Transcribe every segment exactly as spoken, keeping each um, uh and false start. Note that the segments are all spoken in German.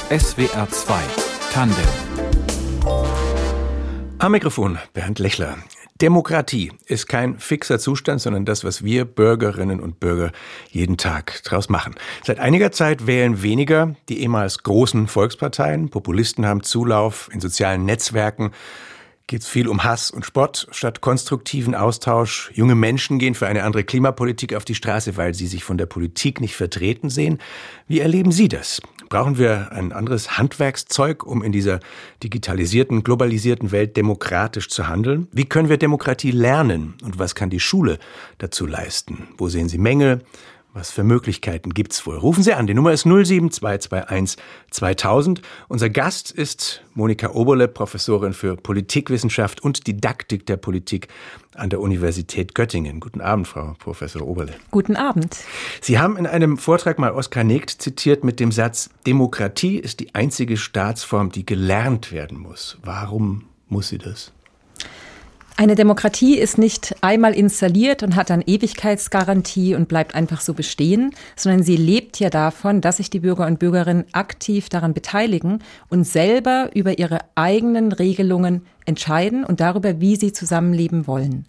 S W R zwei Tandem. Am Mikrofon Bernd Lechler. Demokratie ist kein fixer Zustand, sondern das, was wir Bürgerinnen und Bürger jeden Tag draus machen. Seit einiger Zeit wählen weniger die ehemals großen Volksparteien. Populisten haben Zulauf. In sozialen Netzwerken geht es viel um Hass und Spott statt konstruktiven Austausch. Junge Menschen gehen für eine andere Klimapolitik auf die Straße, weil sie sich von der Politik nicht vertreten sehen. Wie erleben Sie das? Brauchen wir ein anderes Handwerkszeug, um in dieser digitalisierten, globalisierten Welt demokratisch zu handeln? Wie können wir Demokratie lernen? Und was kann die Schule dazu leisten? Wo sehen Sie Mängel? Was für Möglichkeiten gibt's wohl? Rufen Sie an, die Nummer ist null sieben zwei zwei eins zweitausend. Unser Gast ist Monika Oberle, Professorin für Politikwissenschaft und Didaktik der Politik an der Universität Göttingen. Guten Abend, Frau Professor Oberle. Guten Abend. Sie haben in einem Vortrag mal Oskar Negt zitiert mit dem Satz, Demokratie ist die einzige Staatsform, die gelernt werden muss. Warum muss sie das? Eine Demokratie ist nicht einmal installiert und hat dann Ewigkeitsgarantie und bleibt einfach so bestehen, sondern sie lebt ja davon, dass sich die Bürger und Bürgerinnen aktiv daran beteiligen und selber über ihre eigenen Regelungen entscheiden und darüber, wie sie zusammenleben wollen.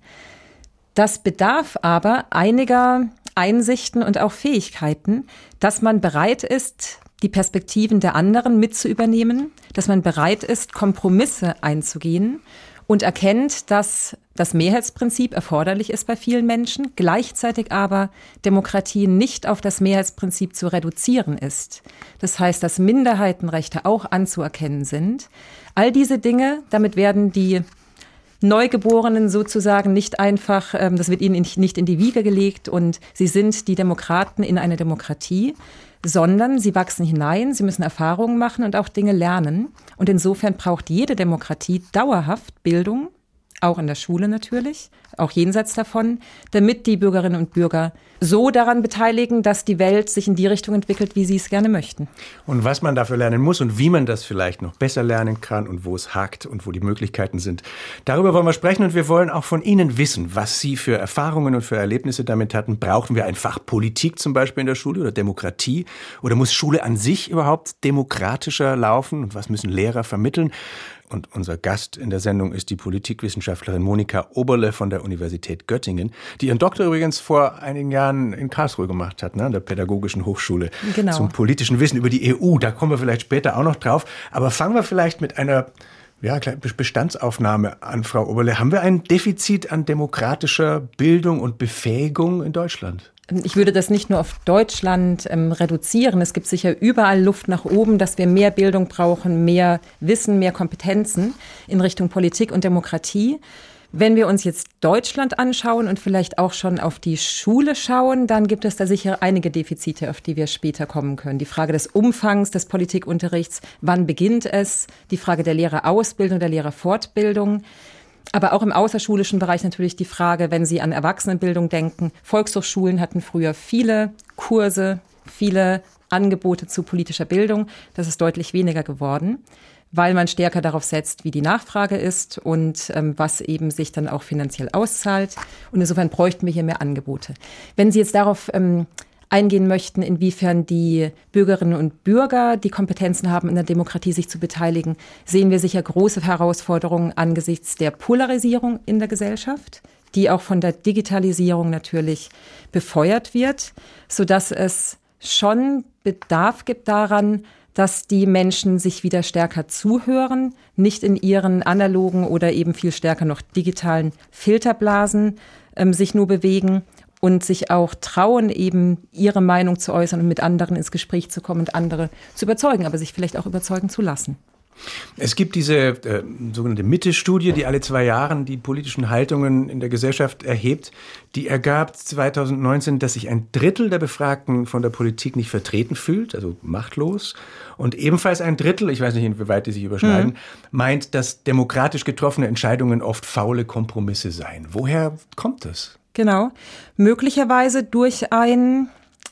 Das bedarf aber einiger Einsichten und auch Fähigkeiten, dass man bereit ist, die Perspektiven der anderen mit zu übernehmen, dass man bereit ist, Kompromisse einzugehen und erkennt, dass das Mehrheitsprinzip erforderlich ist bei vielen Menschen, gleichzeitig aber Demokratie nicht auf das Mehrheitsprinzip zu reduzieren ist. Das heißt, dass Minderheitenrechte auch anzuerkennen sind. All diese Dinge, damit werden die Neugeborenen sozusagen nicht einfach, das wird ihnen nicht in die Wiege gelegt und sie sind die Demokraten in einer Demokratie, sondern sie wachsen hinein, sie müssen Erfahrungen machen und auch Dinge lernen. Und insofern braucht jede Demokratie dauerhaft Bildung, auch in der Schule natürlich, auch jenseits davon, damit die Bürgerinnen und Bürger so daran beteiligen, dass die Welt sich in die Richtung entwickelt, wie sie es gerne möchten. Und was man dafür lernen muss und wie man das vielleicht noch besser lernen kann und wo es hakt und wo die Möglichkeiten sind. Darüber wollen wir sprechen und wir wollen auch von Ihnen wissen, was Sie für Erfahrungen und für Erlebnisse damit hatten. Brauchen wir ein Fach Politik zum Beispiel in der Schule oder Demokratie? Oder muss Schule an sich überhaupt demokratischer laufen? Und was müssen Lehrer vermitteln? Und unser Gast in der Sendung ist die Politikwissenschaftlerin Monika Oberle von der Universität Göttingen, die ihren Doktor übrigens vor einigen Jahren in Karlsruhe gemacht hat, ne, an der Pädagogischen Hochschule. Genau. Zum politischen Wissen über die E U. Da kommen wir vielleicht später auch noch drauf. Aber fangen wir vielleicht mit einer ja, Bestandsaufnahme an, Frau Oberle. Haben wir ein Defizit an demokratischer Bildung und Befähigung in Deutschland? Ich würde das nicht nur auf Deutschland ähm, reduzieren. Es gibt sicher überall Luft nach oben, dass wir mehr Bildung brauchen, mehr Wissen, mehr Kompetenzen in Richtung Politik und Demokratie. Wenn wir uns jetzt Deutschland anschauen und vielleicht auch schon auf die Schule schauen, dann gibt es da sicher einige Defizite, auf die wir später kommen können. Die Frage des Umfangs des Politikunterrichts, wann beginnt es? Die Frage der Lehrerausbildung, der Lehrerfortbildung. Aber auch im außerschulischen Bereich natürlich die Frage, wenn Sie an Erwachsenenbildung denken. Volkshochschulen hatten früher viele Kurse, viele Angebote zu politischer Bildung. Das ist deutlich weniger geworden, weil man stärker darauf setzt, wie die Nachfrage ist und ähm, was eben sich dann auch finanziell auszahlt. Und insofern bräuchten wir hier mehr Angebote. Wenn Sie jetzt darauf ähm, eingehen möchten, inwiefern die Bürgerinnen und Bürger die Kompetenzen haben, in der Demokratie sich zu beteiligen, sehen wir sicher große Herausforderungen angesichts der Polarisierung in der Gesellschaft, die auch von der Digitalisierung natürlich befeuert wird, sodass es schon Bedarf gibt daran, dass die Menschen sich wieder stärker zuhören, nicht in ihren analogen oder eben viel stärker noch digitalen Filterblasen ähm, sich nur bewegen, und sich auch trauen, eben ihre Meinung zu äußern und mit anderen ins Gespräch zu kommen und andere zu überzeugen, aber sich vielleicht auch überzeugen zu lassen. Es gibt diese äh, sogenannte Mitte-Studie, die alle zwei Jahre die politischen Haltungen in der Gesellschaft erhebt. Die ergab zweitausendneunzehn, dass sich ein Drittel der Befragten von der Politik nicht vertreten fühlt, also machtlos. Und ebenfalls ein Drittel, ich weiß nicht, inwieweit die sich überschneiden, mhm. meint, dass demokratisch getroffene Entscheidungen oft faule Kompromisse seien. Woher kommt das? Genau, möglicherweise durch ein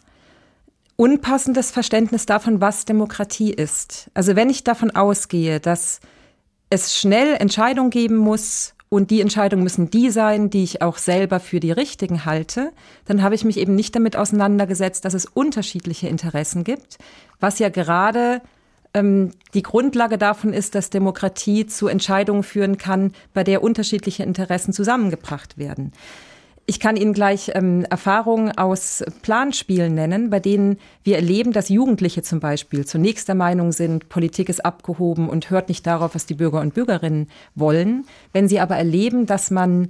unpassendes Verständnis davon, was Demokratie ist. Also wenn ich davon ausgehe, dass es schnell Entscheidungen geben muss und die Entscheidungen müssen die sein, die ich auch selber für die richtigen halte, dann habe ich mich eben nicht damit auseinandergesetzt, dass es unterschiedliche Interessen gibt, was ja gerade ähm, die Grundlage davon ist, dass Demokratie zu Entscheidungen führen kann, bei der unterschiedliche Interessen zusammengebracht werden. Ich kann Ihnen gleich ähm, Erfahrungen aus Planspielen nennen, bei denen wir erleben, dass Jugendliche zum Beispiel zunächst der Meinung sind, Politik ist abgehoben und hört nicht darauf, was die Bürger und Bürgerinnen wollen. Wenn sie aber erleben, dass man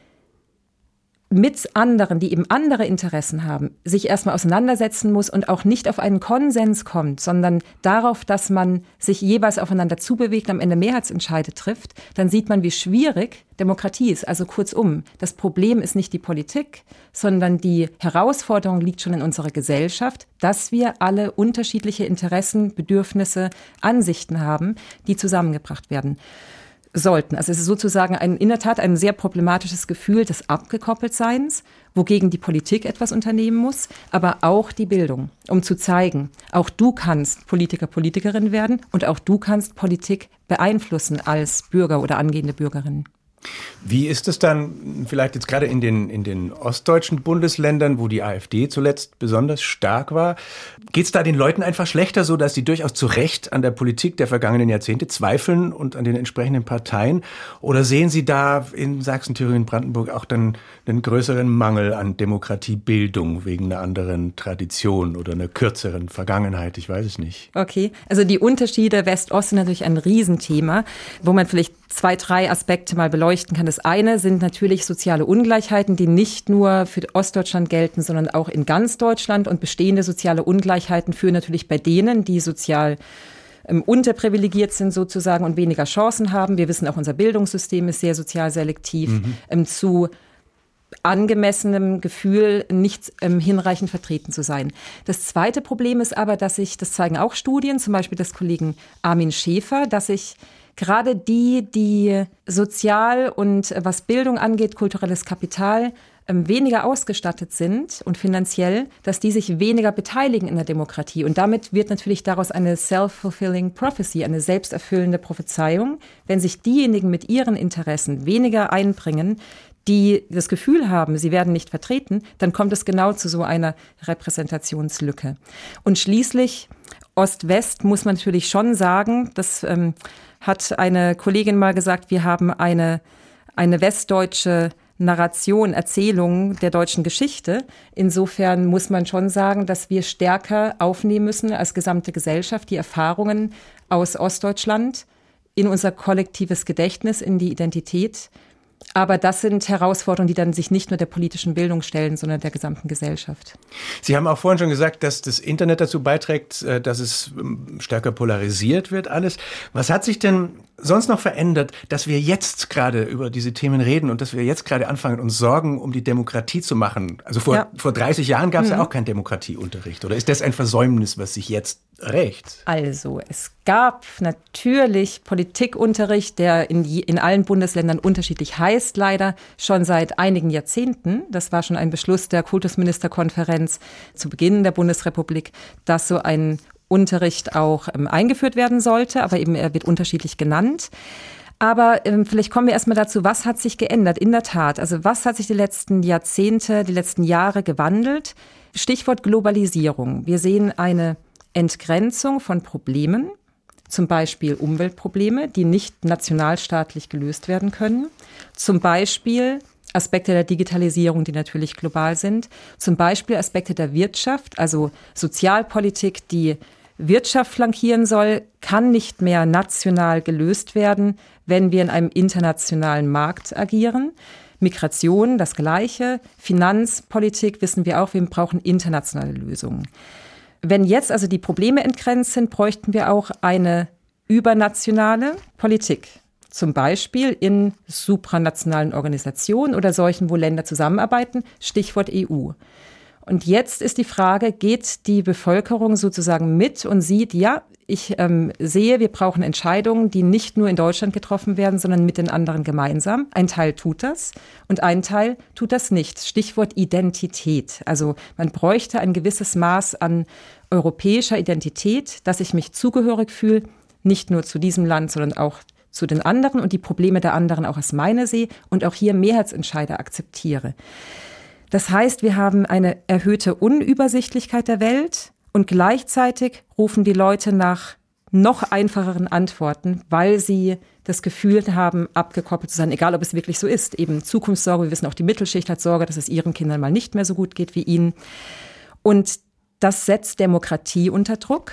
mit anderen, die eben andere Interessen haben, sich erstmal auseinandersetzen muss und auch nicht auf einen Konsens kommt, sondern darauf, dass man sich jeweils aufeinander zubewegt, am Ende Mehrheitsentscheide trifft, dann sieht man, wie schwierig Demokratie ist. Also kurzum, das Problem ist nicht die Politik, sondern die Herausforderung liegt schon in unserer Gesellschaft, dass wir alle unterschiedliche Interessen, Bedürfnisse, Ansichten haben, die zusammengebracht werden sollten. Also es ist sozusagen ein, in der Tat ein sehr problematisches Gefühl des Abgekoppeltseins, wogegen die Politik etwas unternehmen muss, aber auch die Bildung, um zu zeigen, auch du kannst Politiker, Politikerin werden und auch du kannst Politik beeinflussen als Bürger oder angehende Bürgerin. Wie ist es dann vielleicht jetzt gerade in den, in den ostdeutschen Bundesländern, wo die AfD zuletzt besonders stark war? Geht es da den Leuten einfach schlechter, so dass sie durchaus zu Recht an der Politik der vergangenen Jahrzehnte zweifeln und an den entsprechenden Parteien? Oder sehen Sie da in Sachsen, Thüringen, Brandenburg auch dann einen größeren Mangel an Demokratiebildung wegen einer anderen Tradition oder einer kürzeren Vergangenheit? Ich weiß es nicht. Okay, also die Unterschiede West-Ost sind natürlich ein Riesenthema, wo man vielleicht zwei, drei Aspekte mal beleuchten kann. Das eine sind natürlich soziale Ungleichheiten, die nicht nur für Ostdeutschland gelten, sondern auch in ganz Deutschland. Und bestehende soziale Ungleichheiten führen natürlich bei denen, die sozial ähm, unterprivilegiert sind sozusagen und weniger Chancen haben. Wir wissen auch, unser Bildungssystem ist sehr sozial selektiv, mhm. ähm, zu angemessenem Gefühl, nicht ähm, hinreichend vertreten zu sein. Das zweite Problem ist aber, dass sich, das zeigen auch Studien, zum Beispiel des Kollegen Armin Schäfer, dass sich gerade die, die sozial und was Bildung angeht, kulturelles Kapital, weniger ausgestattet sind und finanziell, dass die sich weniger beteiligen in der Demokratie. Und damit wird natürlich daraus eine self-fulfilling prophecy, eine selbsterfüllende Prophezeiung. Wenn sich diejenigen mit ihren Interessen weniger einbringen, die das Gefühl haben, sie werden nicht vertreten, dann kommt es genau zu so einer Repräsentationslücke. Und schließlich Ost-West muss man natürlich schon sagen, das ähm, hat eine Kollegin mal gesagt, wir haben eine, eine westdeutsche Narration, Erzählung der deutschen Geschichte. Insofern muss man schon sagen, dass wir stärker aufnehmen müssen als gesamte Gesellschaft die Erfahrungen aus Ostdeutschland in unser kollektives Gedächtnis, in die Identität. Aber das sind Herausforderungen, die dann sich nicht nur der politischen Bildung stellen, sondern der gesamten Gesellschaft. Sie haben auch vorhin schon gesagt, dass das Internet dazu beiträgt, dass es stärker polarisiert wird alles. Was hat sich denn sonst noch verändert, dass wir jetzt gerade über diese Themen reden und dass wir jetzt gerade anfangen, uns Sorgen um die Demokratie zu machen? Also vor, ja. vor dreißig Jahren gab es mhm. ja auch keinen Demokratieunterricht. Oder ist das ein Versäumnis, was sich jetzt rächt? Also es gab natürlich Politikunterricht, der in, die, in allen Bundesländern unterschiedlich heißt, leider schon seit einigen Jahrzehnten. Das war schon ein Beschluss der Kultusministerkonferenz zu Beginn der Bundesrepublik, dass so ein Unterricht auch ähm, eingeführt werden sollte, aber eben er wird unterschiedlich genannt. Aber ähm, vielleicht kommen wir erstmal dazu, was hat sich geändert? In der Tat, also was hat sich die letzten Jahrzehnte, die letzten Jahre gewandelt? Stichwort Globalisierung. Wir sehen eine Entgrenzung von Problemen, zum Beispiel Umweltprobleme, die nicht nationalstaatlich gelöst werden können. Zum Beispiel Aspekte der Digitalisierung, die natürlich global sind. Zum Beispiel Aspekte der Wirtschaft, also Sozialpolitik, die Wirtschaft flankieren soll, kann nicht mehr national gelöst werden, wenn wir in einem internationalen Markt agieren. Migration, das Gleiche. Finanzpolitik, wissen wir auch, wir brauchen internationale Lösungen. Wenn jetzt also die Probleme entgrenzt sind, bräuchten wir auch eine übernationale Politik. Zum Beispiel in supranationalen Organisationen oder solchen, wo Länder zusammenarbeiten, Stichwort E U. Und jetzt ist die Frage, geht die Bevölkerung sozusagen mit und sieht, ja, ich ähm, sehe, wir brauchen Entscheidungen, die nicht nur in Deutschland getroffen werden, sondern mit den anderen gemeinsam. Ein Teil tut das und ein Teil tut das nicht. Stichwort Identität. Also man bräuchte ein gewisses Maß an europäischer Identität, dass ich mich zugehörig fühle, nicht nur zu diesem Land, sondern auch zu den anderen und die Probleme der anderen auch als meine sehe und auch hier Mehrheitsentscheide akzeptiere. Das heißt, wir haben eine erhöhte Unübersichtlichkeit der Welt und gleichzeitig rufen die Leute nach noch einfacheren Antworten, weil sie das Gefühl haben, abgekoppelt zu sein, egal ob es wirklich so ist. Eben Zukunftssorge, wir wissen auch, die Mittelschicht hat Sorge, dass es ihren Kindern mal nicht mehr so gut geht wie ihnen. Und das setzt Demokratie unter Druck,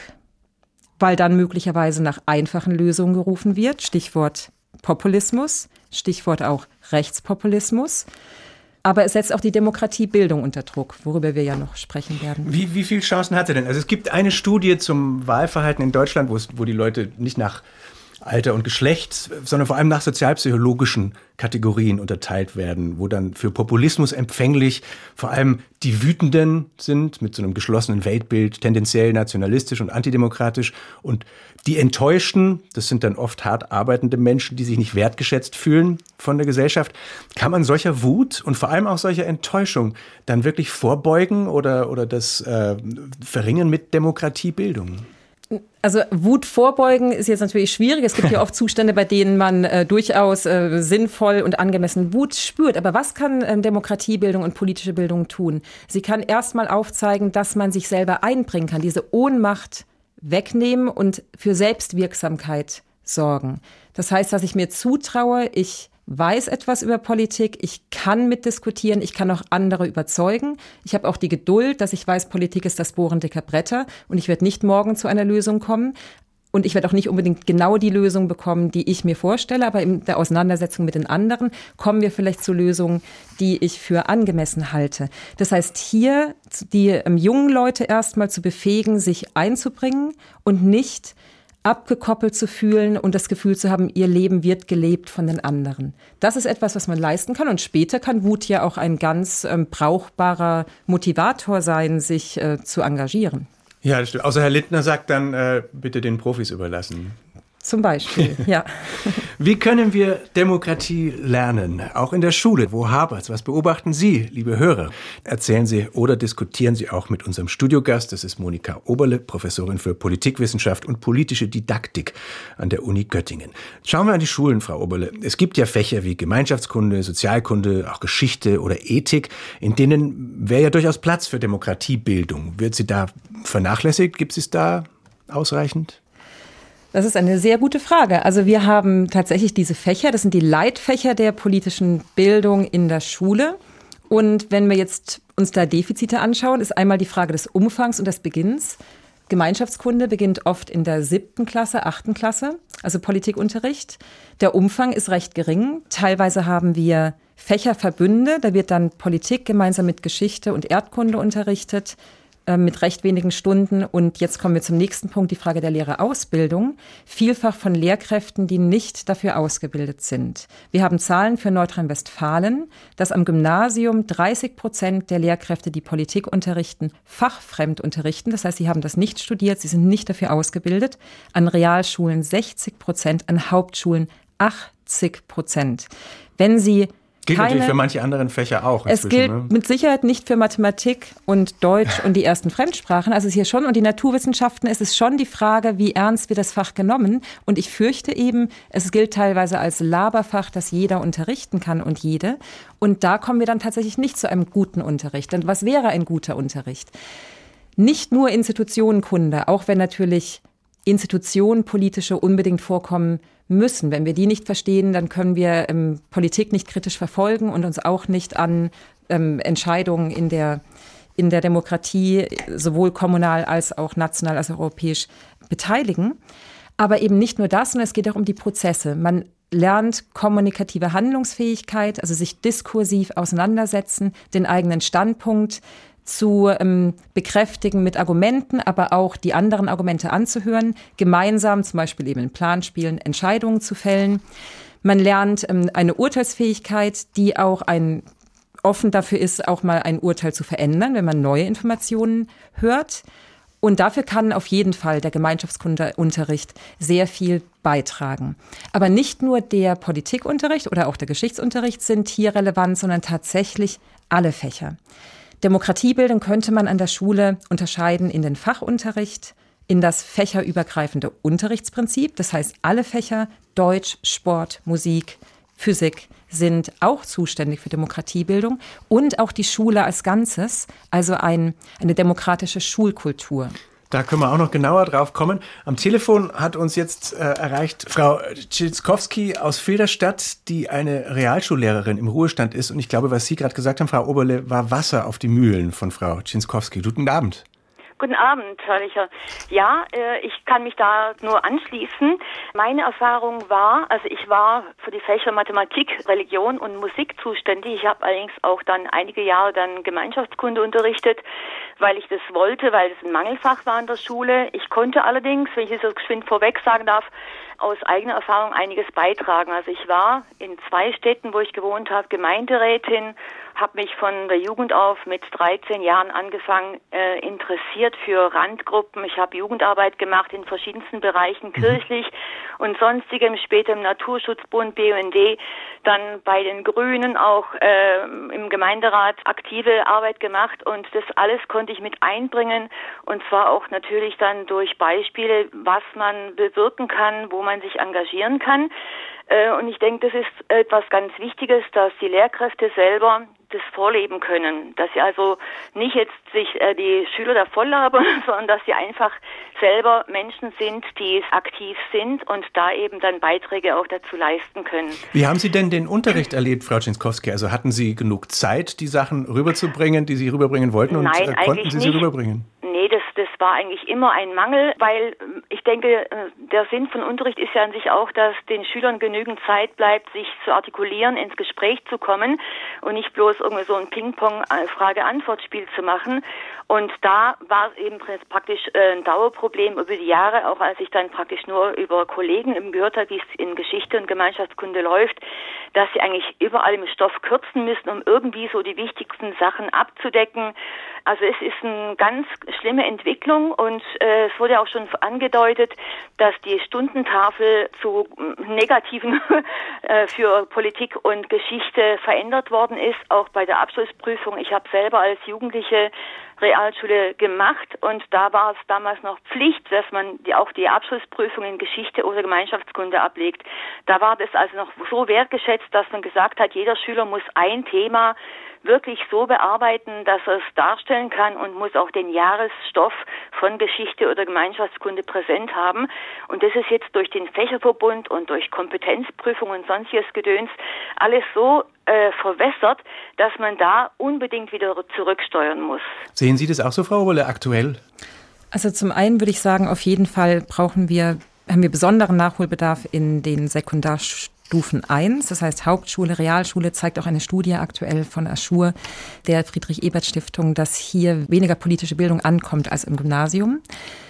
weil dann möglicherweise nach einfachen Lösungen gerufen wird. Stichwort Populismus, Stichwort auch Rechtspopulismus. Aber es setzt auch die Demokratiebildung unter Druck, worüber wir ja noch sprechen werden. Wie, wie viele Chancen hat er denn? Also es gibt eine Studie zum Wahlverhalten in Deutschland, wo, es, wo die Leute nicht nach Alter und Geschlecht, sondern vor allem nach sozialpsychologischen Kategorien unterteilt werden, wo dann für Populismus empfänglich vor allem die Wütenden sind, mit so einem geschlossenen Weltbild, tendenziell nationalistisch und antidemokratisch, und die Enttäuschten, das sind dann oft hart arbeitende Menschen, die sich nicht wertgeschätzt fühlen von der Gesellschaft. Kann man solcher Wut und vor allem auch solcher Enttäuschung dann wirklich vorbeugen oder, oder das äh, verringern mit Demokratiebildung? Also Wut vorbeugen ist jetzt natürlich schwierig. Es gibt ja oft Zustände, bei denen man äh, durchaus äh, sinnvoll und angemessen Wut spürt. Aber was kann äh, Demokratiebildung und politische Bildung tun? Sie kann erstmal aufzeigen, dass man sich selber einbringen kann, diese Ohnmacht wegnehmen und für Selbstwirksamkeit sorgen. Das heißt, dass ich mir zutraue, ich weiß etwas über Politik, ich kann mitdiskutieren, ich kann auch andere überzeugen. Ich habe auch die Geduld, dass ich weiß, Politik ist das Bohren dicker Bretter und ich werde nicht morgen zu einer Lösung kommen. Und ich werde auch nicht unbedingt genau die Lösung bekommen, die ich mir vorstelle, aber in der Auseinandersetzung mit den anderen kommen wir vielleicht zu Lösungen, die ich für angemessen halte. Das heißt, hier die ähm, jungen Leute erstmal zu befähigen, sich einzubringen und nicht abgekoppelt zu fühlen und das Gefühl zu haben, ihr Leben wird gelebt von den anderen. Das ist etwas, was man leisten kann. Und später kann Wut ja auch ein ganz ähm, brauchbarer Motivator sein, sich äh, zu engagieren. Ja, das stimmt. Außer Herr Lindner sagt dann, äh, bitte den Profis überlassen. Zum Beispiel, ja. Wie können wir Demokratie lernen? Auch in der Schule. Wo hapert's? Was beobachten Sie, liebe Hörer? Erzählen Sie oder diskutieren Sie auch mit unserem Studiogast. Das ist Monika Oberle, Professorin für Politikwissenschaft und politische Didaktik an der Uni Göttingen. Schauen wir an die Schulen, Frau Oberle. Es gibt ja Fächer wie Gemeinschaftskunde, Sozialkunde, auch Geschichte oder Ethik, in denen wäre ja durchaus Platz für Demokratiebildung. Wird sie da vernachlässigt? Gibt es da ausreichend? Das ist eine sehr gute Frage. Also wir haben tatsächlich diese Fächer, das sind die Leitfächer der politischen Bildung in der Schule. Und wenn wir jetzt uns da Defizite anschauen, ist einmal die Frage des Umfangs und des Beginns. Gemeinschaftskunde beginnt oft in der siebten Klasse, achten Klasse, also Politikunterricht. Der Umfang ist recht gering. Teilweise haben wir Fächerverbünde, da wird dann Politik gemeinsam mit Geschichte und Erdkunde unterrichtet, mit recht wenigen Stunden. Und jetzt kommen wir zum nächsten Punkt, die Frage der Lehrerausbildung. Vielfach von Lehrkräften, die nicht dafür ausgebildet sind. Wir haben Zahlen für Nordrhein-Westfalen, dass am Gymnasium dreißig Prozent der Lehrkräfte, die Politik unterrichten, fachfremd unterrichten. Das heißt, sie haben das nicht studiert, sie sind nicht dafür ausgebildet. An Realschulen sechzig Prozent, an Hauptschulen achtzig Prozent. Wenn Sie Gilt Keine, natürlich für manche anderen Fächer auch. Es gilt ne? mit Sicherheit nicht für Mathematik und Deutsch und die ersten Fremdsprachen. Also es ist hier schon, und die Naturwissenschaften, es ist schon die Frage, wie ernst wird das Fach genommen. Und ich fürchte eben, es gilt teilweise als Laberfach, das jeder unterrichten kann und jede. Und da kommen wir dann tatsächlich nicht zu einem guten Unterricht. Denn was wäre ein guter Unterricht? Nicht nur Institutionenkunde, auch wenn natürlich Institutionen, politische unbedingt vorkommen müssen. Wenn wir die nicht verstehen, dann können wir ähm, Politik nicht kritisch verfolgen und uns auch nicht an ähm, Entscheidungen in der, in der Demokratie sowohl kommunal als auch national als auch europäisch beteiligen. Aber eben nicht nur das, sondern es geht auch um die Prozesse. Man lernt kommunikative Handlungsfähigkeit, also sich diskursiv auseinandersetzen, den eigenen Standpunkt zu ähm, bekräftigen mit Argumenten, aber auch die anderen Argumente anzuhören, gemeinsam zum Beispiel eben in Planspielen Entscheidungen zu fällen. Man lernt ähm, eine Urteilsfähigkeit, die auch ein, offen dafür ist, auch mal ein Urteil zu verändern, wenn man neue Informationen hört. Und dafür kann auf jeden Fall der Gemeinschaftskundeunterricht sehr viel beitragen. Aber nicht nur der Politikunterricht oder auch der Geschichtsunterricht sind hier relevant, sondern tatsächlich alle Fächer. Demokratiebildung könnte man an der Schule unterscheiden in den Fachunterricht, in das fächerübergreifende Unterrichtsprinzip. Das heißt, alle Fächer, Deutsch, Sport, Musik, Physik, sind auch zuständig für Demokratiebildung und auch die Schule als Ganzes, also ein, eine demokratische Schulkultur. Da können wir auch noch genauer drauf kommen. Am Telefon hat uns jetzt äh, erreicht Frau Tschilskowski aus Filderstadt, die eine Realschullehrerin im Ruhestand ist. Und ich glaube, was Sie gerade gesagt haben, Frau Oberle, war Wasser auf die Mühlen von Frau Tschilskowski. Guten Abend. Guten Abend, Herr Licher. Ja, äh, ich kann mich da nur anschließen. Meine Erfahrung war, also ich war für die Fächer Mathematik, Religion und Musik zuständig. Ich habe allerdings auch dann einige Jahre dann Gemeinschaftskunde unterrichtet, weil ich das wollte, weil es ein Mangelfach war in der Schule. Ich konnte allerdings, wenn ich es so geschwind vorweg sagen darf, aus eigener Erfahrung einiges beitragen. Also ich war in zwei Städten, wo ich gewohnt habe, Gemeinderätin, habe mich von der Jugend auf mit dreizehn Jahren angefangen, äh, interessiert für Randgruppen. Ich habe Jugendarbeit gemacht in verschiedensten Bereichen, mhm. kirchlich und sonstigem, später im Naturschutzbund, B U N D, dann bei den Grünen auch äh, im Gemeinderat aktive Arbeit gemacht und das alles konnte ich mit einbringen und zwar auch natürlich dann durch Beispiele, was man bewirken kann, wo man sich engagieren kann. Und ich denke, das ist etwas ganz Wichtiges, dass die Lehrkräfte selber das vorleben können, dass sie also nicht jetzt sich äh, die Schüler da voll labern, sondern dass sie einfach selber Menschen sind, die aktiv sind und da eben dann Beiträge auch dazu leisten können. Wie haben Sie denn den Unterricht erlebt, Frau Tschilskowski? Also hatten Sie genug Zeit, die Sachen rüberzubringen, die Sie rüberbringen wollten und Nein, äh, konnten Sie sie nicht. rüberbringen? Nee, das, das war eigentlich immer ein Mangel, weil ich denke, der Sinn von Unterricht ist ja an sich auch, dass den Schülern genügend Zeit bleibt, sich zu artikulieren, ins Gespräch zu kommen und nicht bloß irgendwie so ein Ping-Pong-Frage-Antwort-Spiel zu machen. Und da war es eben praktisch ein Dauerproblem über die Jahre, auch als ich dann praktisch nur über Kollegen eben gehört habe, wie es in Geschichte und Gemeinschaftskunde läuft, dass sie eigentlich überall im Stoff kürzen müssen, um irgendwie so die wichtigsten Sachen abzudecken. Also es ist eine ganz schlimme Entwicklung und äh, es wurde auch schon angedeutet, dass die Stundentafel zu negativen äh, für Politik und Geschichte verändert worden ist, auch bei der Abschlussprüfung. Ich habe selber als Jugendliche Realschule gemacht und da war es damals noch Pflicht, dass man die, auch die Abschlussprüfung in Geschichte oder Gemeinschaftskunde ablegt. Da war das also noch so wertgeschätzt, dass man gesagt hat, jeder Schüler muss ein Thema wirklich so bearbeiten, dass er es darstellen kann und muss auch den Jahresstoff von Geschichte oder Gemeinschaftskunde präsent haben. Und das ist jetzt durch den Fächerverbund und durch Kompetenzprüfung und sonstiges Gedöns alles so äh, verwässert, dass man da unbedingt wieder zurücksteuern muss. Sehen Sie das auch so, Frau Oberle, aktuell? Also zum einen würde ich sagen, auf jeden Fall brauchen wir, haben wir besonderen Nachholbedarf in den Sekundarstufen. Stufen eins, das heißt Hauptschule, Realschule, zeigt auch eine Studie aktuell von Aschur, der Friedrich-Ebert-Stiftung, dass hier weniger politische Bildung ankommt als im Gymnasium.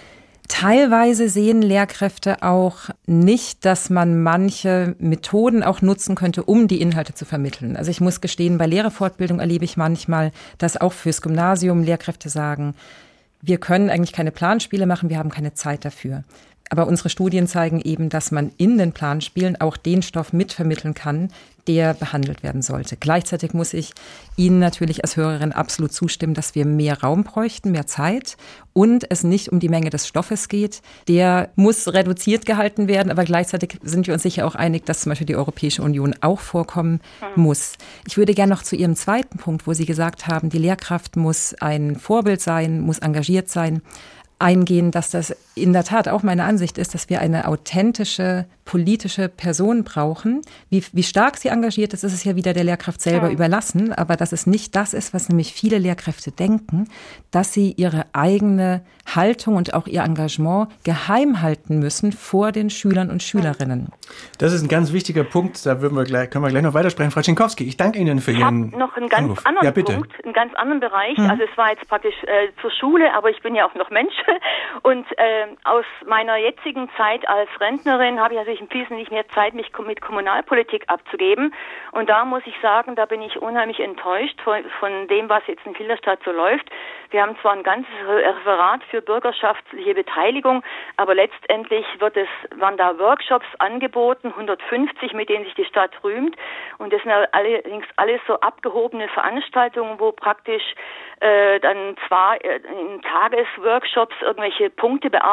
Teilweise sehen Lehrkräfte auch nicht, dass man manche Methoden auch nutzen könnte, um die Inhalte zu vermitteln. Also ich muss gestehen, bei Lehrerfortbildung erlebe ich manchmal, dass auch fürs Gymnasium Lehrkräfte sagen, wir können eigentlich keine Planspiele machen, wir haben keine Zeit dafür. Aber unsere Studien zeigen eben, dass man in den Planspielen auch den Stoff mitvermitteln kann, der behandelt werden sollte. Gleichzeitig muss ich Ihnen natürlich als Hörerin absolut zustimmen, dass wir mehr Raum bräuchten, mehr Zeit und es nicht um die Menge des Stoffes geht. Der muss reduziert gehalten werden, aber gleichzeitig sind wir uns sicher auch einig, dass zum Beispiel die Europäische Union auch vorkommen muss. Ich würde gerne noch zu Ihrem zweiten Punkt, wo Sie gesagt haben, die Lehrkraft muss ein Vorbild sein, muss engagiert sein, eingehen, dass das in der Tat auch meine Ansicht ist, dass wir eine authentische politische Person brauchen. Wie, wie stark sie engagiert ist, ist es ja wieder der Lehrkraft selber ja. überlassen, aber dass es nicht das ist, was nämlich viele Lehrkräfte denken, dass sie ihre eigene Haltung und auch ihr Engagement geheim halten müssen vor den Schülern und Schülerinnen. Das ist ein ganz wichtiger Punkt, da würden wir gleich, können wir gleich noch weitersprechen. Frau Tschilskowski, ich danke Ihnen für ich Ihren Ich habe noch einen ganz Anruf. anderen ja, bitte. Punkt, einen ganz anderen Bereich. Hm. Also es war jetzt praktisch äh, zur Schule, aber ich bin ja auch noch Mensch. Und äh, aus meiner jetzigen Zeit als Rentnerin habe ich natürlich wesentlich mehr Zeit, mich mit Kommunalpolitik abzugeben. Und da muss ich sagen, da bin ich unheimlich enttäuscht von, von dem, was jetzt in Filderstadt so läuft. Wir haben zwar ein ganzes Referat für bürgerschaftliche Beteiligung, aber letztendlich wird es, waren da Workshops angeboten, hundertfünfzig, mit denen sich die Stadt rühmt. Und das sind allerdings alles so abgehobene Veranstaltungen, wo praktisch äh, dann zwar in Tagesworkshops irgendwelche Punkte bearbeitet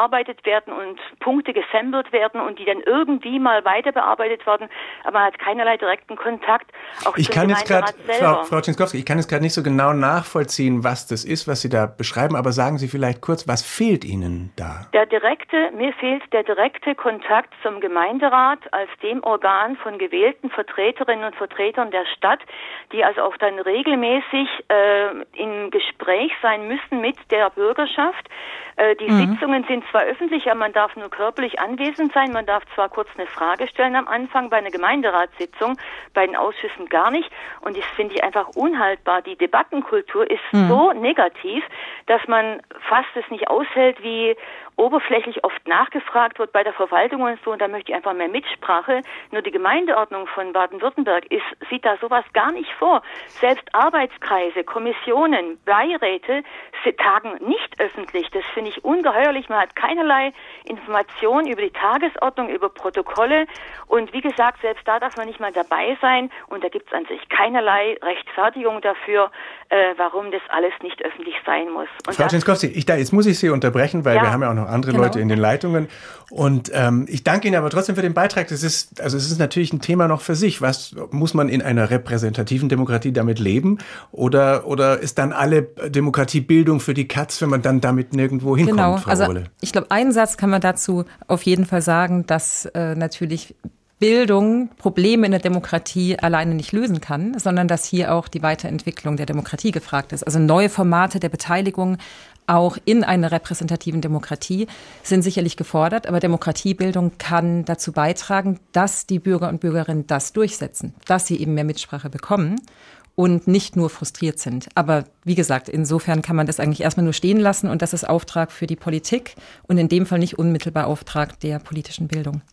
bearbeitet werden und Punkte gesampelt werden und die dann irgendwie mal weiter bearbeitet werden, aber man hat keinerlei direkten Kontakt. Auch ich kann jetzt gerade, Frau, Frau Czenkowski, ich kann jetzt gerade nicht so genau nachvollziehen, was das ist, was Sie da beschreiben, aber sagen Sie vielleicht kurz, was fehlt Ihnen da? Der direkte, mir fehlt der direkte Kontakt zum Gemeinderat als dem Organ von gewählten Vertreterinnen und Vertretern der Stadt, die also auch dann regelmäßig äh, im Gespräch sein müssen mit der Bürgerschaft. Äh, die mhm. Sitzungen sind zwar öffentlich, aber man darf nur körperlich anwesend sein. Man darf zwar kurz eine Frage stellen am Anfang bei einer Gemeinderatssitzung, bei den Ausschüssen gar nicht. Und das finde ich einfach unhaltbar. Die Debattenkultur ist mhm. so negativ, dass man fast es nicht aushält, wie oberflächlich oft nachgefragt wird bei der Verwaltung und so, und da möchte ich einfach mehr Mitsprache. Nur die Gemeindeordnung von Baden-Württemberg ist, sieht da sowas gar nicht vor. Selbst Arbeitskreise, Kommissionen, Beiräte tagen nicht öffentlich. Das finde ich ungeheuerlich. Man hat keinerlei Informationen über die Tagesordnung, über Protokolle, und wie gesagt, selbst da darf man nicht mal dabei sein, und da gibt es an sich keinerlei Rechtfertigung dafür, äh, warum das alles nicht öffentlich sein muss. Und Frau Czenkowski, ich da, jetzt muss ich Sie unterbrechen, weil ja. wir haben ja auch noch andere genau. Leute in den Leitungen. Und ähm, ich danke Ihnen aber trotzdem für den Beitrag. Das ist, also es ist natürlich ein Thema noch für sich. Was muss man in einer repräsentativen Demokratie damit leben? Oder oder ist dann alle Demokratiebildung für die Katz, wenn man dann damit nirgendwo hinkommt, genau. Frau Also Rohle? Ich glaube, einen Satz kann man dazu auf jeden Fall sagen, dass äh, natürlich Bildung Probleme in der Demokratie alleine nicht lösen kann, sondern dass hier auch die Weiterentwicklung der Demokratie gefragt ist. Also neue Formate der Beteiligung auch in einer repräsentativen Demokratie sind sicherlich gefordert, aber Demokratiebildung kann dazu beitragen, dass die Bürger und Bürgerinnen das durchsetzen, dass sie eben mehr Mitsprache bekommen und nicht nur frustriert sind. Aber wie gesagt, insofern kann man das eigentlich erstmal nur stehen lassen, und das ist Auftrag für die Politik und in dem Fall nicht unmittelbar Auftrag der politischen Bildung.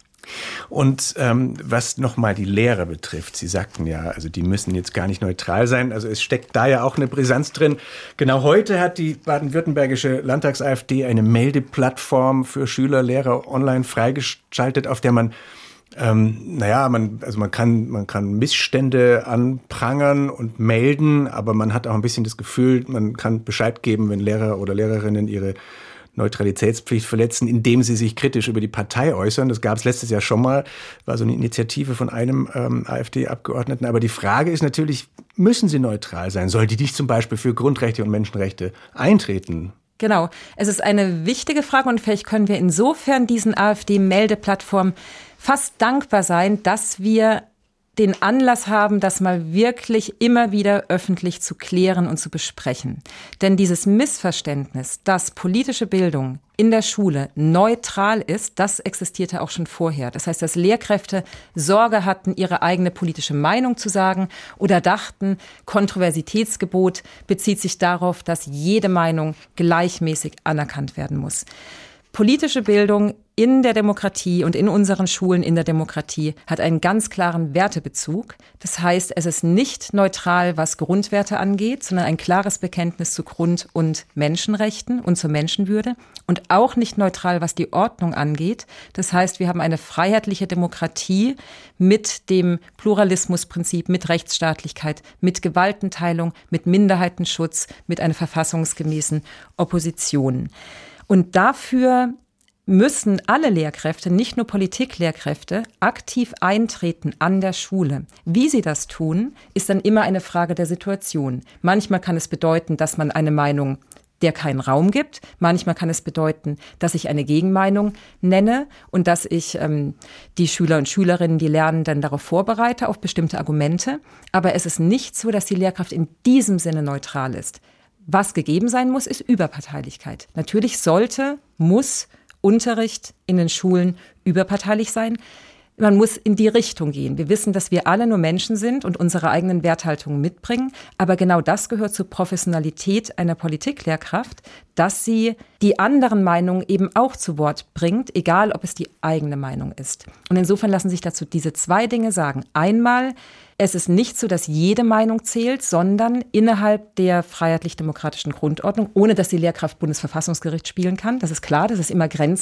Und ähm, was nochmal die Lehrer betrifft, Sie sagten ja, also die müssen jetzt gar nicht neutral sein, also es steckt da ja auch eine Brisanz drin. Genau heute hat die baden-württembergische Landtags-AfD eine Meldeplattform für Schüler, Lehrer online freigeschaltet, auf der man Ähm, naja, man, also man kann, man kann Missstände anprangern und melden, aber man hat auch ein bisschen das Gefühl, man kann Bescheid geben, wenn Lehrer oder Lehrerinnen ihre Neutralitätspflicht verletzen, indem sie sich kritisch über die Partei äußern. Das gab es letztes Jahr schon mal, war so eine Initiative von einem ähm, AfD-Abgeordneten. Aber die Frage ist natürlich, müssen sie neutral sein? Soll die nicht zum Beispiel für Grundrechte und Menschenrechte eintreten? Genau, es ist eine wichtige Frage, und vielleicht können wir insofern diesen AfD-Meldeplattformen fast dankbar sein, dass wir den Anlass haben, das mal wirklich immer wieder öffentlich zu klären und zu besprechen. Denn dieses Missverständnis, dass politische Bildung in der Schule neutral ist, das existierte auch schon vorher. Das heißt, dass Lehrkräfte Sorge hatten, ihre eigene politische Meinung zu sagen, oder dachten, Kontroversitätsgebot bezieht sich darauf, dass jede Meinung gleichmäßig anerkannt werden muss. Politische Bildung in der Demokratie und in unseren Schulen in der Demokratie hat einen ganz klaren Wertebezug. Das heißt, es ist nicht neutral, was Grundwerte angeht, sondern ein klares Bekenntnis zu Grund- und Menschenrechten und zur Menschenwürde, und auch nicht neutral, was die Ordnung angeht. Das heißt, wir haben eine freiheitliche Demokratie mit dem Pluralismusprinzip, mit Rechtsstaatlichkeit, mit Gewaltenteilung, mit Minderheitenschutz, mit einer verfassungsgemäßen Opposition. Und dafür müssen alle Lehrkräfte, nicht nur Politiklehrkräfte, aktiv eintreten an der Schule. Wie sie das tun, ist dann immer eine Frage der Situation. Manchmal kann es bedeuten, dass man eine Meinung, der keinen Raum gibt. Manchmal kann es bedeuten, dass ich eine Gegenmeinung nenne und dass ich ähm, die Schüler und Schülerinnen, die lernen, dann darauf vorbereite, auf bestimmte Argumente. Aber es ist nicht so, dass die Lehrkraft in diesem Sinne neutral ist. Was gegeben sein muss, ist Überparteilichkeit. Natürlich sollte, muss Unterricht in den Schulen überparteilich sein. Man muss in die Richtung gehen. Wir wissen, dass wir alle nur Menschen sind und unsere eigenen Werthaltungen mitbringen. Aber genau das gehört zur Professionalität einer Politiklehrkraft, dass sie die anderen Meinungen eben auch zu Wort bringt, egal ob es die eigene Meinung ist. Und insofern lassen sich dazu diese zwei Dinge sagen. Einmal, es ist nicht so, dass jede Meinung zählt, sondern innerhalb der freiheitlich-demokratischen Grundordnung, ohne dass die Lehrkraft Bundesverfassungsgericht spielen kann. Das ist klar, das ist immer Grenz,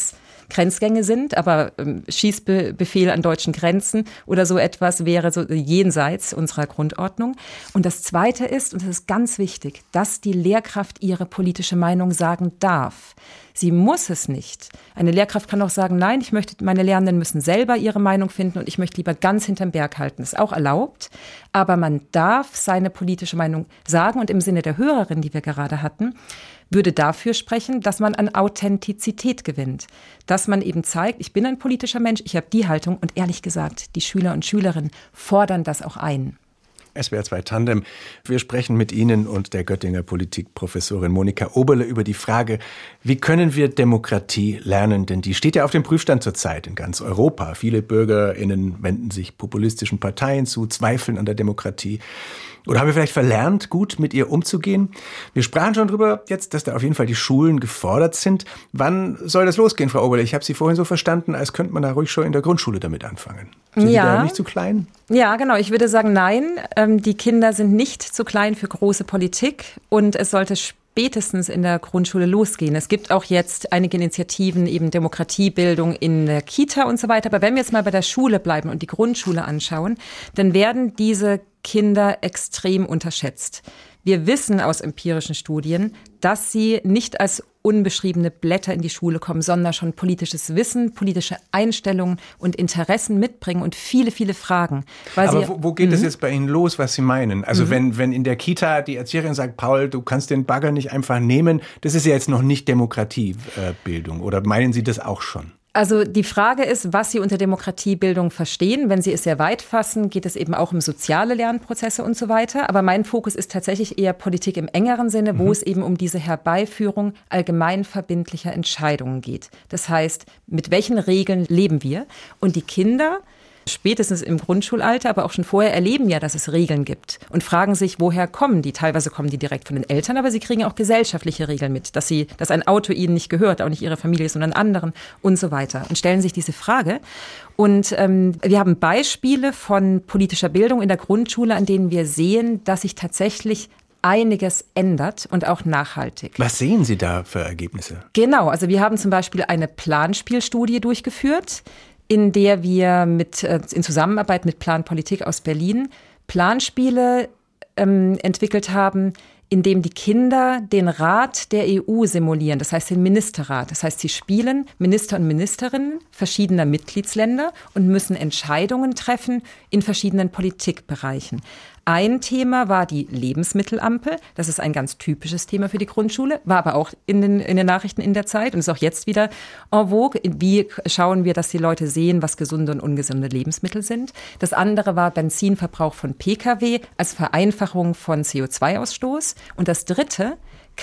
Grenzgänge sind, aber ähm, Schießbefehl an deutschen Grenzen oder so etwas wäre so jenseits unserer Grundordnung. Und das Zweite ist, und das ist ganz wichtig, dass die Lehrkraft ihre politische Meinung sagen darf. Sie muss es nicht. Eine Lehrkraft kann auch sagen, nein, ich möchte, meine Lernenden müssen selber ihre Meinung finden und ich möchte lieber ganz hinterm Berg halten. Das ist auch erlaubt. Aber man darf seine politische Meinung sagen und im Sinne der Hörerin, die wir gerade hatten, würde dafür sprechen, dass man an Authentizität gewinnt. Dass man eben zeigt, ich bin ein politischer Mensch, ich habe die Haltung und ehrlich gesagt, die Schüler und Schülerinnen fordern das auch ein. S W R zwei Tandem. Wir sprechen mit Ihnen und der Göttinger Politikprofessorin Monika Oberle über die Frage, wie können wir Demokratie lernen? Denn die steht ja auf dem Prüfstand zurzeit in ganz Europa. Viele BürgerInnen wenden sich populistischen Parteien zu, zweifeln an der Demokratie. Oder haben wir vielleicht verlernt, gut mit ihr umzugehen? Wir sprachen schon drüber jetzt, dass da auf jeden Fall die Schulen gefordert sind. Wann soll das losgehen, Frau Oberle? Ich habe Sie vorhin so verstanden, als könnte man da ruhig schon in der Grundschule damit anfangen. Sind ja. Sie da nicht zu klein? Ja, genau. Ich würde sagen, nein. Die Kinder sind nicht zu klein für große Politik und es sollte spätestens in der Grundschule losgehen. Es gibt auch jetzt einige Initiativen, eben Demokratiebildung in der Kita und so weiter. Aber wenn wir jetzt mal bei der Schule bleiben und die Grundschule anschauen, dann werden diese Kinder extrem unterschätzt. Wir wissen aus empirischen Studien, dass sie nicht als unbeschriebene Blätter in die Schule kommen, sondern schon politisches Wissen, politische Einstellungen und Interessen mitbringen und viele, viele Fragen. Weil Aber sie, wo, wo geht es mhm. jetzt bei Ihnen los, was Sie meinen? Also mhm. wenn, wenn in der Kita die Erzieherin sagt, Paul, du kannst den Bagger nicht einfach nehmen, das ist ja jetzt noch nicht Demokratiebildung. Oder meinen Sie das auch schon? Also die Frage ist, was Sie unter Demokratiebildung verstehen. Wenn Sie es sehr weit fassen, geht es eben auch um soziale Lernprozesse und so weiter. Aber mein Fokus ist tatsächlich eher Politik im engeren Sinne, wo mhm. es eben um diese Herbeiführung allgemeinverbindlicher Entscheidungen geht. Das heißt, mit welchen Regeln leben wir? Und die Kinder, spätestens im Grundschulalter, aber auch schon vorher, erleben ja, dass es Regeln gibt und fragen sich, woher kommen die? Teilweise kommen die direkt von den Eltern, aber sie kriegen auch gesellschaftliche Regeln mit, dass sie, dass ein Auto ihnen nicht gehört, auch nicht ihrer Familie, sondern anderen und so weiter. Und stellen sich diese Frage. Und ähm, wir haben Beispiele von politischer Bildung in der Grundschule, an denen wir sehen, dass sich tatsächlich einiges ändert und auch nachhaltig. Was sehen Sie da für Ergebnisse? Genau, also wir haben zum Beispiel eine Planspielstudie durchgeführt, in der wir mit, in Zusammenarbeit mit Plan Politik aus Berlin Planspiele ähm, entwickelt haben, in dem die Kinder den Rat der E U simulieren, das heißt den Ministerrat. Das heißt, sie spielen Minister und Ministerinnen verschiedener Mitgliedsländer und müssen Entscheidungen treffen in verschiedenen Politikbereichen. Ein Thema war die Lebensmittelampel. Das ist ein ganz typisches Thema für die Grundschule, war aber auch in den, in den Nachrichten in der Zeit und ist auch jetzt wieder en vogue. Wie schauen wir, dass die Leute sehen, was gesunde und ungesunde Lebensmittel sind? Das andere war Benzinverbrauch von Pkw als Vereinfachung von C O zwei Ausstoß. Und das dritte,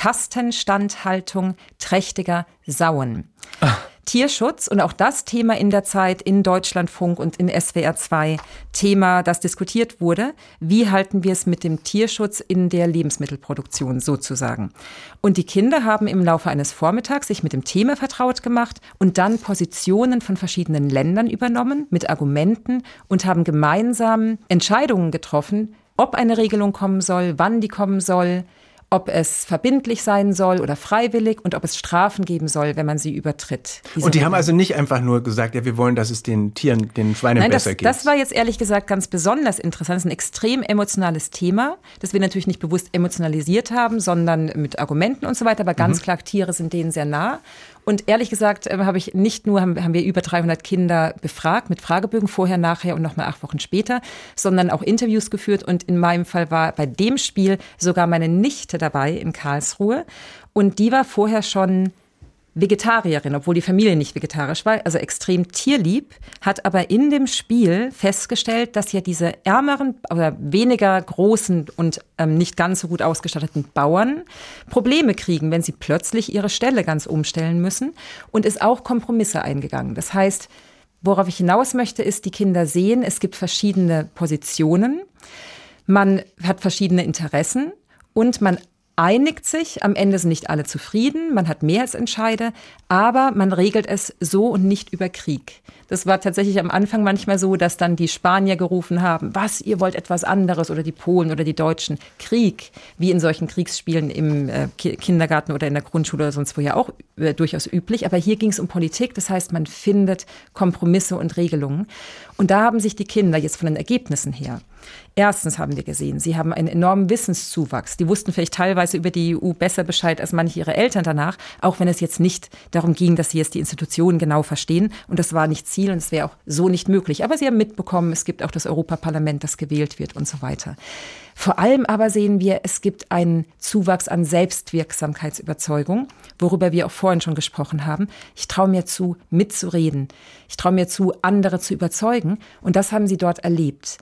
Kastenstandhaltung trächtiger Sauen. Ach. Tierschutz und auch das Thema in der Zeit in Deutschlandfunk und in S W R zwei Thema, das diskutiert wurde. Wie halten wir es mit dem Tierschutz in der Lebensmittelproduktion sozusagen? Und die Kinder haben im Laufe eines Vormittags sich mit dem Thema vertraut gemacht und dann Positionen von verschiedenen Ländern übernommen mit Argumenten und haben gemeinsam Entscheidungen getroffen, ob eine Regelung kommen soll, wann die kommen soll, ob es verbindlich sein soll oder freiwillig und ob es Strafen geben soll, wenn man sie übertritt. Und die Regeln. Haben also nicht einfach nur gesagt, ja, wir wollen, dass es den Tieren, den Schweinen Nein, besser das, geht. Das war jetzt ehrlich gesagt ganz besonders interessant. Das ist ein extrem emotionales Thema, das wir natürlich nicht bewusst emotionalisiert haben, sondern mit Argumenten und so weiter. Aber ganz mhm. klar, Tiere sind denen sehr nah. Und ehrlich gesagt habe ich nicht nur, haben, haben wir über dreihundert Kinder befragt mit Fragebögen, vorher, nachher und nochmal acht Wochen später, sondern auch Interviews geführt. Und in meinem Fall war bei dem Spiel sogar meine Nichte dabei in Karlsruhe. Und die war vorher schon Vegetarierin, obwohl die Familie nicht vegetarisch war, also extrem tierlieb, hat aber in dem Spiel festgestellt, dass ja diese ärmeren oder weniger großen und ähm, nicht ganz so gut ausgestatteten Bauern Probleme kriegen, wenn sie plötzlich ihre Ställe ganz umstellen müssen, und ist auch Kompromisse eingegangen. Das heißt, worauf ich hinaus möchte, ist, die Kinder sehen, es gibt verschiedene Positionen, man hat verschiedene Interessen und man einigt sich, am Ende sind nicht alle zufrieden, man hat Mehrheitsentscheide, aber man regelt es so und nicht über Krieg. Das war tatsächlich am Anfang manchmal so, dass dann die Spanier gerufen haben, was, ihr wollt etwas anderes, oder die Polen oder die Deutschen. Krieg, wie in solchen Kriegsspielen im äh, Kindergarten oder in der Grundschule oder sonst wo ja auch äh, durchaus üblich. Aber hier ging es um Politik, das heißt, man findet Kompromisse und Regelungen. Und da haben sich die Kinder jetzt von den Ergebnissen her, erstens haben wir gesehen, sie haben einen enormen Wissenszuwachs. Die wussten vielleicht teilweise über die E U besser Bescheid als manche ihre Eltern danach, auch wenn es jetzt nicht darum ging, dass sie jetzt die Institutionen genau verstehen. Und das war nicht Ziel und es wäre auch so nicht möglich. Aber sie haben mitbekommen, es gibt auch das Europaparlament, das gewählt wird und so weiter. Vor allem aber sehen wir, es gibt einen Zuwachs an Selbstwirksamkeitsüberzeugung, worüber wir auch vorhin schon gesprochen haben. Ich traue mir zu, mitzureden. Ich traue mir zu, andere zu überzeugen. Und das haben sie dort erlebt.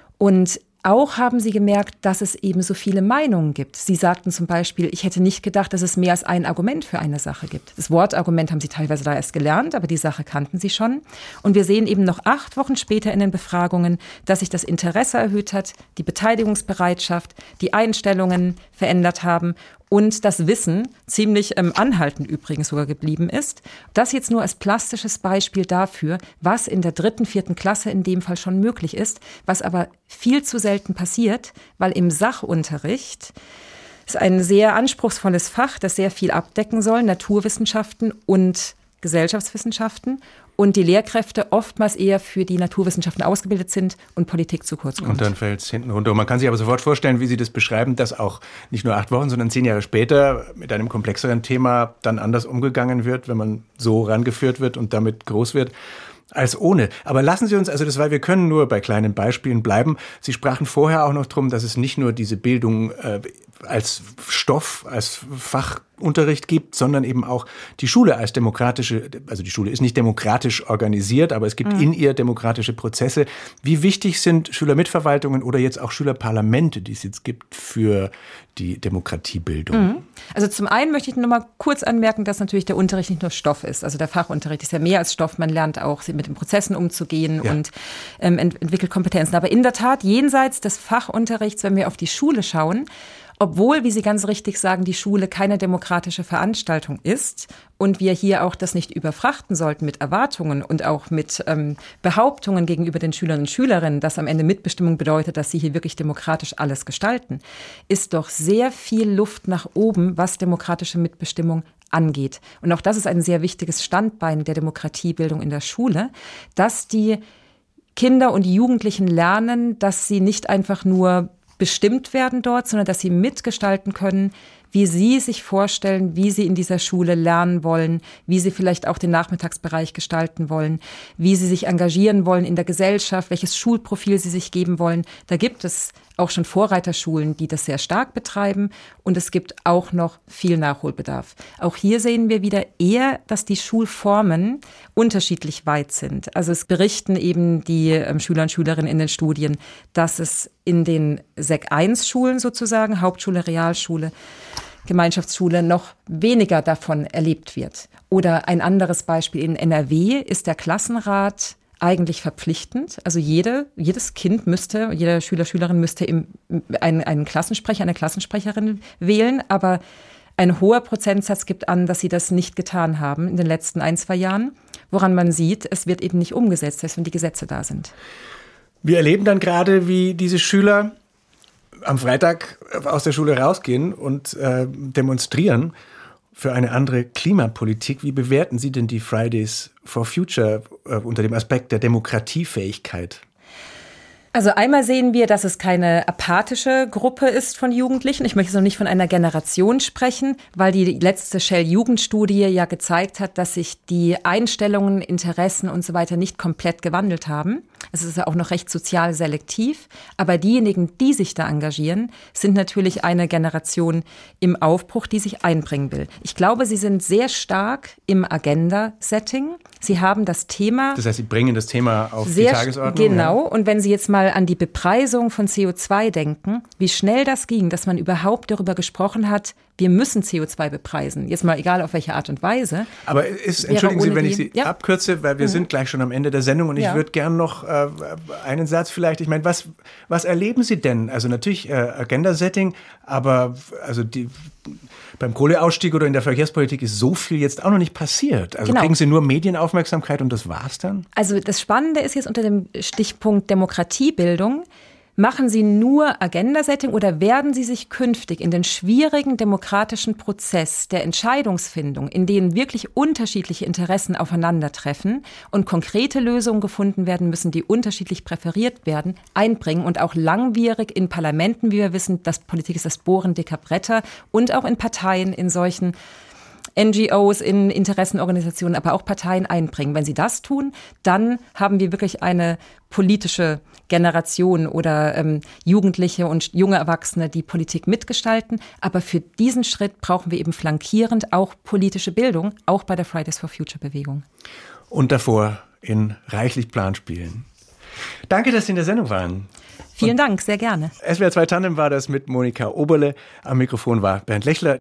Und auch haben sie gemerkt, dass es eben so viele Meinungen gibt. Sie sagten zum Beispiel, ich hätte nicht gedacht, dass es mehr als ein Argument für eine Sache gibt. Das Wortargument haben sie teilweise da erst gelernt, aber die Sache kannten sie schon. Und wir sehen eben noch acht Wochen später in den Befragungen, dass sich das Interesse erhöht hat, die Beteiligungsbereitschaft, die Einstellungen verändert haben und das Wissen ziemlich ähm, anhaltend übrigens sogar geblieben ist. Das jetzt nur als plastisches Beispiel dafür, was in der dritten, vierten Klasse in dem Fall schon möglich ist, was aber viel zu selten passiert, weil im Sachunterricht ist ein sehr anspruchsvolles Fach, das sehr viel abdecken soll, Naturwissenschaften und Gesellschaftswissenschaften. Und die Lehrkräfte oftmals eher für die Naturwissenschaften ausgebildet sind und Politik zu kurz kommt. Und dann fällt es hinten runter. Und man kann sich aber sofort vorstellen, wie Sie das beschreiben, dass auch nicht nur acht Wochen, sondern zehn Jahre später mit einem komplexeren Thema dann anders umgegangen wird, wenn man so rangeführt wird und damit groß wird, als ohne. Aber lassen Sie uns, also das, weil wir können nur bei kleinen Beispielen bleiben. Sie sprachen vorher auch noch drum, dass es nicht nur diese Bildung äh, als Stoff, als Fachunterricht gibt, sondern eben auch die Schule als demokratische, also die Schule ist nicht demokratisch organisiert, aber es gibt mhm. in ihr demokratische Prozesse. Wie wichtig sind Schülermitverwaltungen oder jetzt auch Schülerparlamente, die es jetzt gibt für die Demokratiebildung? Mhm. Also zum einen möchte ich nur mal kurz anmerken, dass natürlich der Unterricht nicht nur Stoff ist. Also der Fachunterricht ist ja mehr als Stoff. Man lernt auch, mit den Prozessen umzugehen ja. und ähm, ent- entwickelt Kompetenzen. Aber in der Tat, jenseits des Fachunterrichts, wenn wir auf die Schule schauen, obwohl, wie Sie ganz richtig sagen, die Schule keine demokratische Veranstaltung ist und wir hier auch das nicht überfrachten sollten mit Erwartungen und auch mit ähm, Behauptungen gegenüber den Schülern und Schülerinnen, dass am Ende Mitbestimmung bedeutet, dass sie hier wirklich demokratisch alles gestalten, ist doch sehr viel Luft nach oben, was demokratische Mitbestimmung angeht. Und auch das ist ein sehr wichtiges Standbein der Demokratiebildung in der Schule, dass die Kinder und die Jugendlichen lernen, dass sie nicht einfach nur bestimmt werden dort, sondern dass sie mitgestalten können, wie sie sich vorstellen, wie sie in dieser Schule lernen wollen, wie sie vielleicht auch den Nachmittagsbereich gestalten wollen, wie sie sich engagieren wollen in der Gesellschaft, welches Schulprofil sie sich geben wollen. Da gibt es auch schon Vorreiterschulen, die das sehr stark betreiben und es gibt auch noch viel Nachholbedarf. Auch hier sehen wir wieder eher, dass die Schulformen unterschiedlich weit sind. Also es berichten eben die ähm, Schüler und Schülerinnen in den Studien, dass es in den Sek eins Schulen sozusagen, Hauptschule, Realschule, Gemeinschaftsschule, noch weniger davon erlebt wird. Oder ein anderes Beispiel, in N R W ist der Klassenrat eigentlich verpflichtend. Also jede, jedes Kind müsste, jeder Schüler, Schülerin müsste im, einen, einen Klassensprecher, eine Klassensprecherin wählen. Aber ein hoher Prozentsatz gibt an, dass sie das nicht getan haben in den letzten ein, zwei Jahren. Woran man sieht, es wird eben nicht umgesetzt, selbst wenn die Gesetze da sind. Wir erleben dann gerade, wie diese Schüler am Freitag aus der Schule rausgehen und äh, demonstrieren für eine andere Klimapolitik. Wie bewerten Sie denn die Fridays for Future äh, unter dem Aspekt der Demokratiefähigkeit? Also einmal sehen wir, dass es keine apathische Gruppe ist von Jugendlichen. Ich möchte noch nicht von einer Generation sprechen, weil die letzte Shell-Jugendstudie ja gezeigt hat, dass sich die Einstellungen, Interessen und so weiter nicht komplett gewandelt haben. Es ist ja auch noch recht sozial selektiv. Aber diejenigen, die sich da engagieren, sind natürlich eine Generation im Aufbruch, die sich einbringen will. Ich glaube, sie sind sehr stark im Agenda-Setting. Sie haben das Thema. Das heißt, sie bringen das Thema auf die Tagesordnung. Genau. Ja. Und wenn Sie jetzt mal an die Bepreisung von C O zwei denken, wie schnell das ging, dass man überhaupt darüber gesprochen hat, wir müssen C O zwei bepreisen. Jetzt mal egal auf welche Art und Weise. Aber ist, entschuldigen Sie, wenn ich Sie ja. abkürze, weil wir mhm. sind gleich schon am Ende der Sendung und ich ja. würde gern noch äh, einen Satz vielleicht. Ich meine, was, was erleben Sie denn? Also natürlich äh, Agenda-Setting, aber also die, beim Kohleausstieg oder in der Verkehrspolitik ist so viel jetzt auch noch nicht passiert. Also genau. Kriegen Sie nur Medienaufmerksamkeit und das war's dann? Also das Spannende ist jetzt unter dem Stichpunkt Demokratiebildung, machen Sie nur Agenda-Setting oder werden Sie sich künftig in den schwierigen demokratischen Prozess der Entscheidungsfindung, in denen wirklich unterschiedliche Interessen aufeinandertreffen und konkrete Lösungen gefunden werden müssen, die unterschiedlich präferiert werden, einbringen und auch langwierig in Parlamenten, wie wir wissen, das Politik ist das Bohren dicker Bretter, und auch in Parteien, in solchen N G Os, in Interessenorganisationen, aber auch Parteien einbringen. Wenn sie das tun, dann haben wir wirklich eine politische Generation oder ähm, Jugendliche und junge Erwachsene, die Politik mitgestalten. Aber für diesen Schritt brauchen wir eben flankierend auch politische Bildung, auch bei der Fridays for Future Bewegung. Und davor in reichlich Planspielen. Danke, dass Sie in der Sendung waren. Vielen Dank, sehr gerne. S W R zwei Tandem war das mit Monika Oberle. Am Mikrofon war Bernd Lechler.